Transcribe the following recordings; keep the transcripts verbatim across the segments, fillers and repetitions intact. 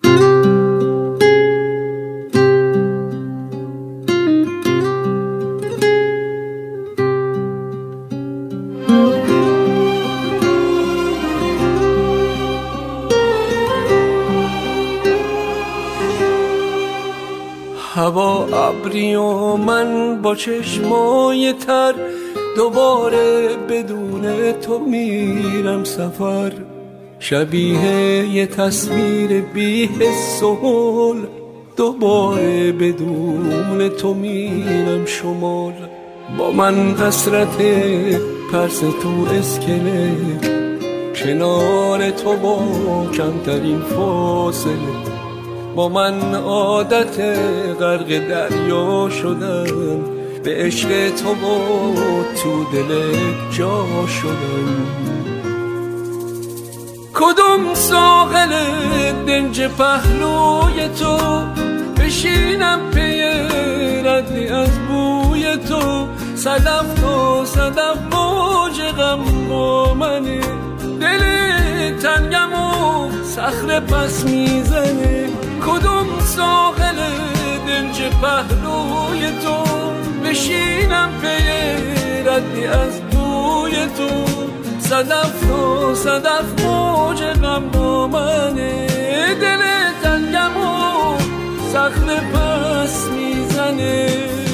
هوا ابری و من با چشمای تر، دوباره بدون تو میرم سفر. شبیه یه تصویر بی حس و حال، دوباره بدون تو میرم شمال. با من حسرت پرس تو اسکله، کنار تو با کمترین فاصله. با من عادت غرق دریا شدم، به عشق تو با تو دلت جا شدم. کدوم ساحل دنج پهلوی تو، بشینم پی ردی از بوی تو. صدف تو صدف موج غم با منه، دل تنگم و صخره پس میزنه. کدوم ساحل دنج پهلوی تو، بشینم پی ردی از بوی تو. صدف تو صدف موج غم با منه، دل تنگم و صخره پس میزنه.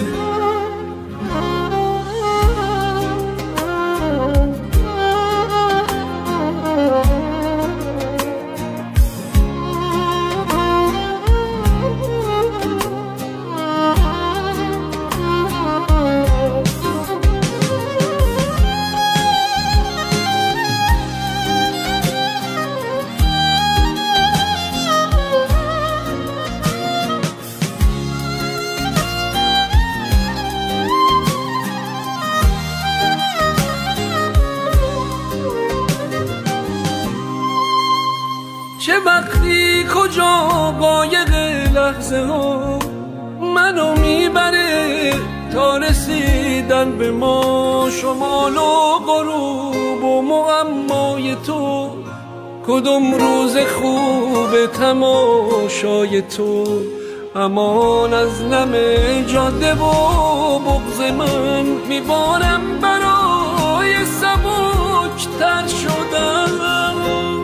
چه وقتی کجا قایق لحظه ها منو میبره تا رسیدن به ما. شمال و غروب و معمای تو، کدوم روز خوب تماشای تو. امان از نم جاده و بغض من، میبارم برای سبک تر شدم.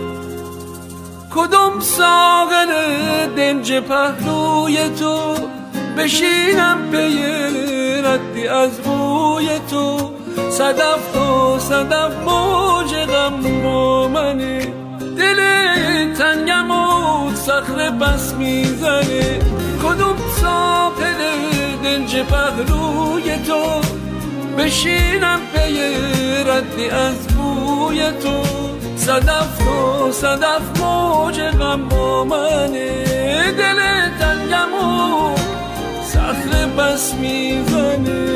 کدوم ساغر دنج پهلوی تو، بشینم پی ردی از بوی تو. صدف تو صدف موج غم با منه، دل تنگم و صخره بس میزنه. کدوم ساغر دنج پهلوی تو، بشینم پی ردی از بوی تو. صدف تو صدف موج غم با منه، دل تنگم و صخره بس میزنه.